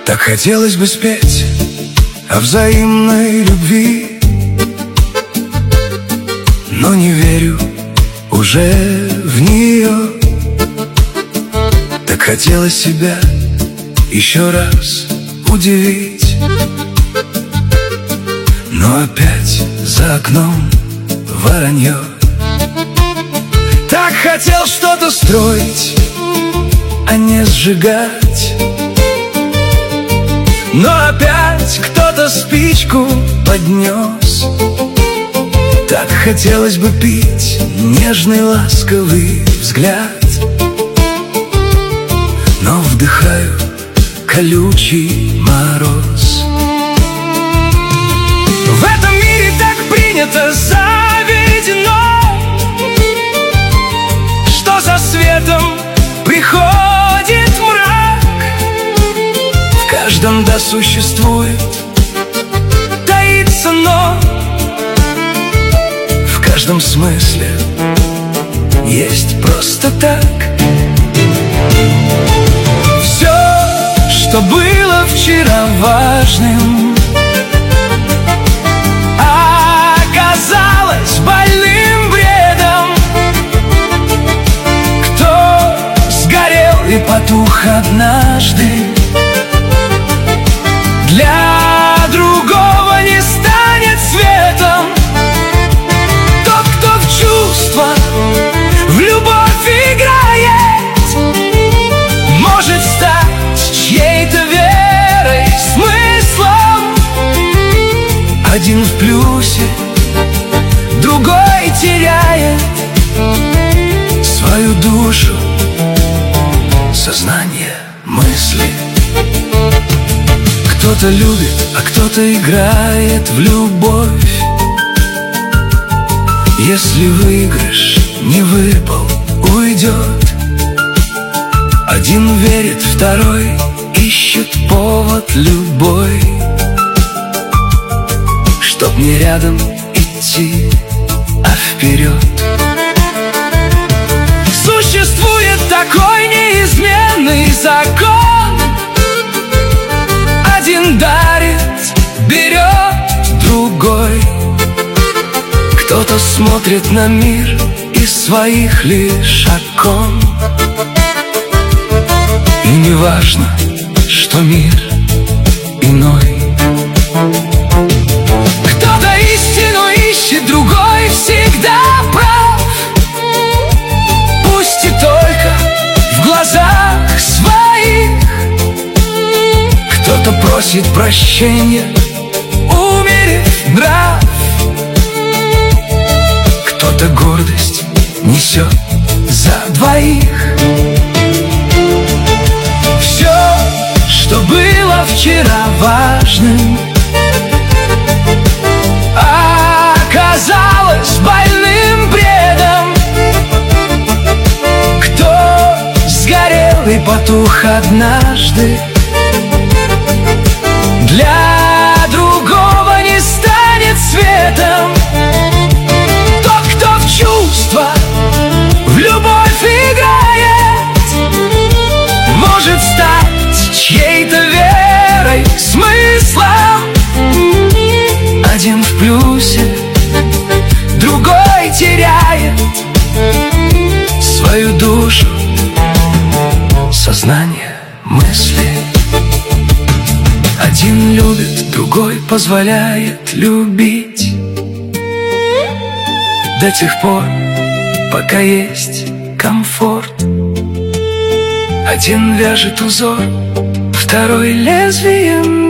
Так хотелось бы спеть о взаимной любви, но не верю уже в нее. Так хотелось себя еще раз удивить, но опять за окном воронье. Так хотел что-то строить, а не сжигать, но опять кто-то спичку поднес. Так хотелось бы пить нежный ласковый взгляд, но вдыхаю колючий мороз. В этом мире так принято, заведено, что за светом приходит мрак. В каждом да существует, таится, но в каждом смысле есть просто так. Все, что было вчера важным, оказалось больным бредом. Кто сгорел и потух однажды, для другого не станет светом. Тот, кто в чувства, в любовь играет, может стать чьей-то верой, смыслом. Один в плюсе, другой теряет свою душу, сознание, мысли. Кто-то любит, а кто-то играет в любовь. Если выигрыш не выпал, уйдет. Один верит, второй ищет повод любой, чтоб не рядом идти, а вперед. Существует такой неизменный закон: один дарит, берет другой. Кто-то смотрит на мир из своих лишь окон, и не важно, что мир иной. Кто-то истину ищет, другой всегда прав, пусть и только в глазах своих. Кто-то просит прощения, умерив нрав, кто-то гордость несет за двоих. Все, что было вчера важным, оказалось больным бредом. Кто сгорел и потух однажды, для другого не станет светом. Тот, кто в чувства, в любовь играет, может стать чьей-то верой, смыслом. Один в плюсе, другой теряет свою душу, сознание, мысли. Один любит, другой позволяет любить, до тех пор, пока есть комфорт. Один вяжет узор, второй лезвием